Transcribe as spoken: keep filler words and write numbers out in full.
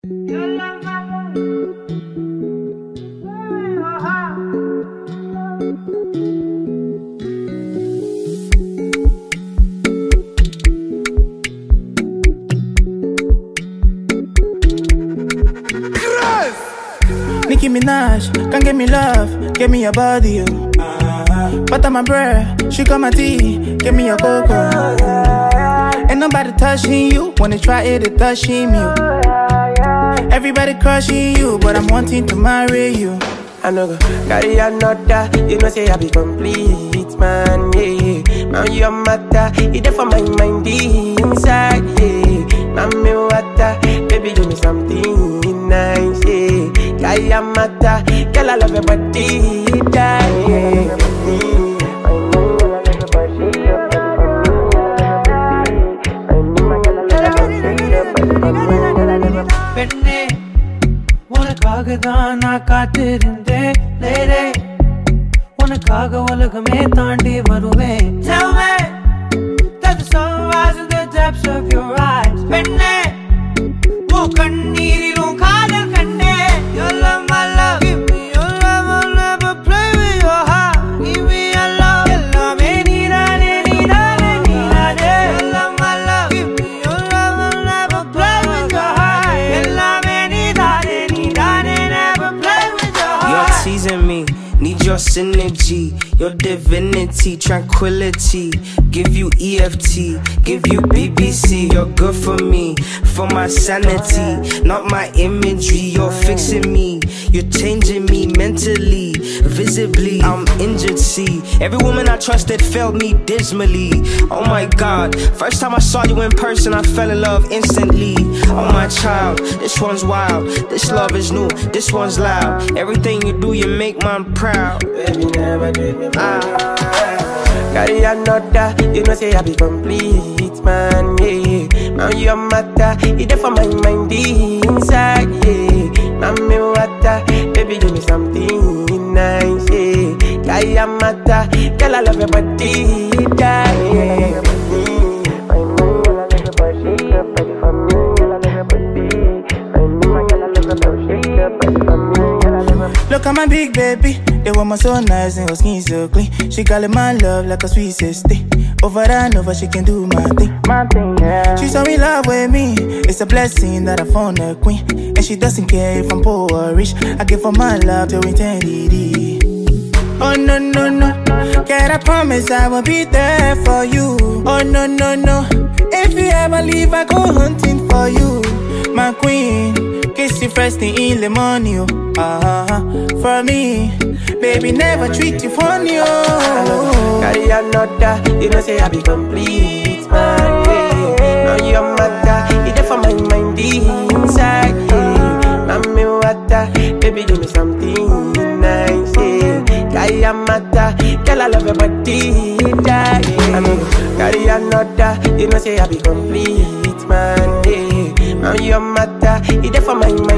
Nicki Minaj, can't give me love, give me your body, you. Uh-huh. Butter my bread, sugar my tea, give me your cocoa. Ain't nobody touching you, wanna try it, it touching you. Everybody crushing you, but I'm wanting to marry you. I know go carry another, you know say I be complete, man, yeah. Now your matter, it there for my mind inside, yeah. Mami water, baby do me something nice, yeah. Kaya mata, girl I love your body, die, yeah. Penny, உனக்காகதான் நான் காத்திருந்தேன் லேரே உனக்காக உலகமே தாண்டி வருவேன். Tell me that the sunrise in the depths of your eyes. பெண்ணே உன் கண்ணீரிலும் காதல் கண்டே. Your love my love, give me your love, I'll never play with your heart. Give me your love, எல்லாமே நீதானே நீதானே நீதானே. Your love my love, give me your love, I'll never play with your heart. எல்லாமே நீதானே நீதானே, never play with your heart. You're teasing me, need your synergy, your divinity, tranquility. Give you E F T, give you B B C. You're good for me, for my sanity, not my imagery. You're fixing me, you're changing me mentally, visibly. I'm injured, see. Every woman I trusted failed me dismally. Oh my God, first time I saw you in person, I fell in love instantly. Oh my child, this one's wild, this love is new, this one's loud. Everything you do, you make mine proud. Baby, never did me ah. Carry another, you know say I be complete, man, yeah. Now your matter, it there for my mind inside, yeah. Mami water, baby do me something nice, yeah. Kaya mata, girl I love your body, die, yeah. Look at my big baby, the woman so nice and her skin so clean. She calling my love like a sweet sister. Over and over, she can do my thing. My thing, yeah. She's so in love with me. It's a blessing that I found a queen, and she doesn't care if I'm poor or rich. I give her my love till eternity. Oh no no no, can I promise I will be there for you? Oh no no no, if you ever leave, I go hunting for you, my queen. Kiss you first thing in the morning, oh. Uh-huh. For me, baby, never treat you funny, oh. Carry another, you know say I be complete, man, yeah. Now your matter, it there for my mind inside, yeah. Mami water, baby do me something nice, yeah. Kaya mata, girl I love your body, die, yeah. I mean, carry another, you know say I be complete, man, yeah. Now your matter, it there for my mind